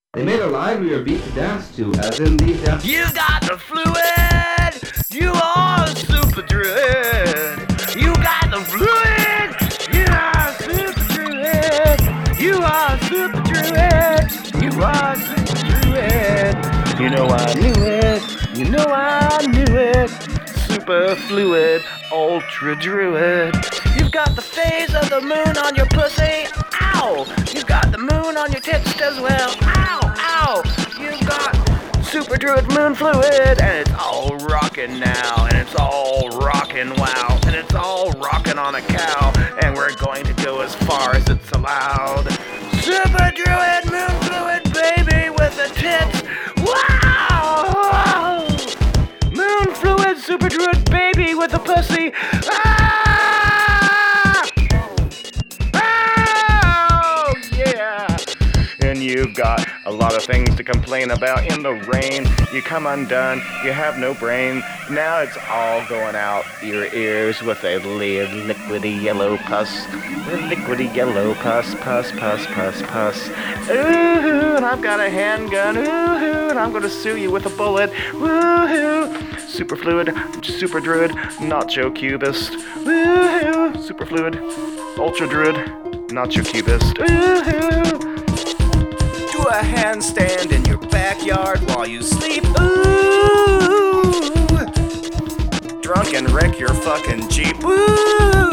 They made a livelier beat to dance to, as in these dance. You got the fluid! You are super druid! You got the fluid! You are super druid! You are super druid! You are super druid! You know I knew it! You know I knew it! Super fluid, ultra druid! You've got the phase of the moon on your pussy! Ow! You've got the moon on your tits as well! Ow! Ow! You've got super druid moon fluid, and it's all rockin' now, and it's all rockin' wow, and it's all rockin' on a cow, and we're going to go as far as it's allowed. Super druid moon fluid baby with the tits. Wow! Moon fluid super druid baby with the pussy. Ah! Oh yeah! And you've got a lot of things to complain about in the rain. You come undone, you have no brain. Now it's all going out your ears with a liquidy yellow pus. Liquidy yellow pus, pus, pus, pus, pus. Ooh, and I've got a handgun. Ooh, and I'm gonna sue you with a bullet. Woohoo! Super fluid, super druid, nacho cubist. Woohoo! Super fluid, ultra druid, nacho cubist. Woohoo! Do a handstand in your backyard while you sleep. Ooh! Drunk and wreck your fucking Jeep. Ooh!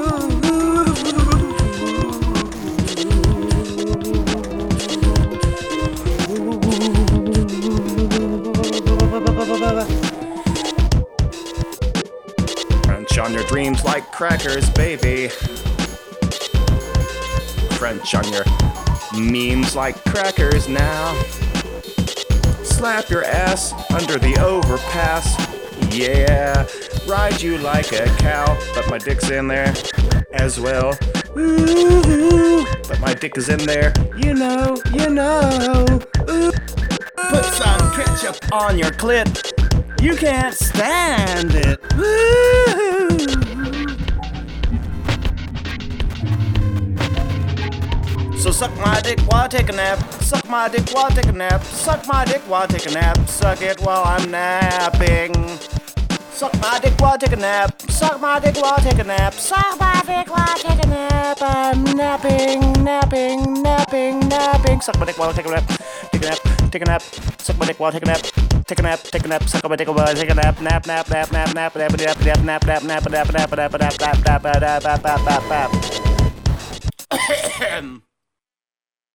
Crunch on your dreams like crackers, baby. Crunch on your memes like crackers now. Slap your ass under the overpass. Yeah, ride you like a cow, but my dick's in there as well. Ooh, but my dick is in there, you know. Ooh. Put some ketchup on your clit. You can't stand it. Ooh. So suck my dick while I take a nap. Suck my dick while I take a nap. Suck my dick while I take a nap. Suck it while I'm napping. Suck my dick while I take a nap. Suck my dick while I take a nap. Suck my dick while I take a nap. I'm napping. Suck my dick while I take a nap. Take a nap. Suck my dick while I take a nap. Take a nap. Suck my dick while I take a nap. Nap.